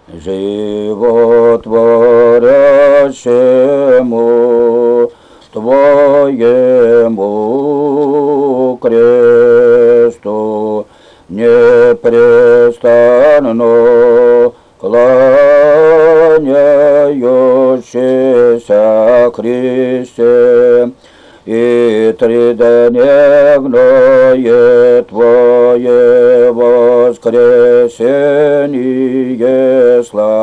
животворящему Твоему кресту непрестанно кланяющийся Христе, и тридневное Твое воскресение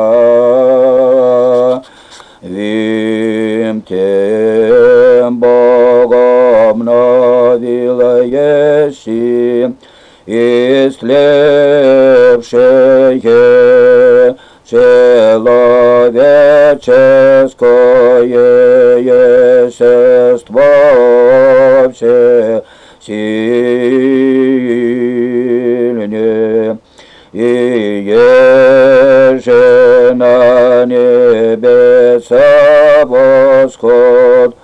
славим тем Богом новило еси, истлевшее человеческое естество всесильнее, и еже на небеса восход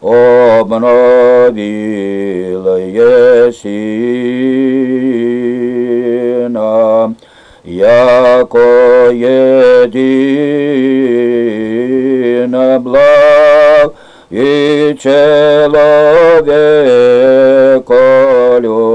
обновил еси нам, яко едино благ и человеко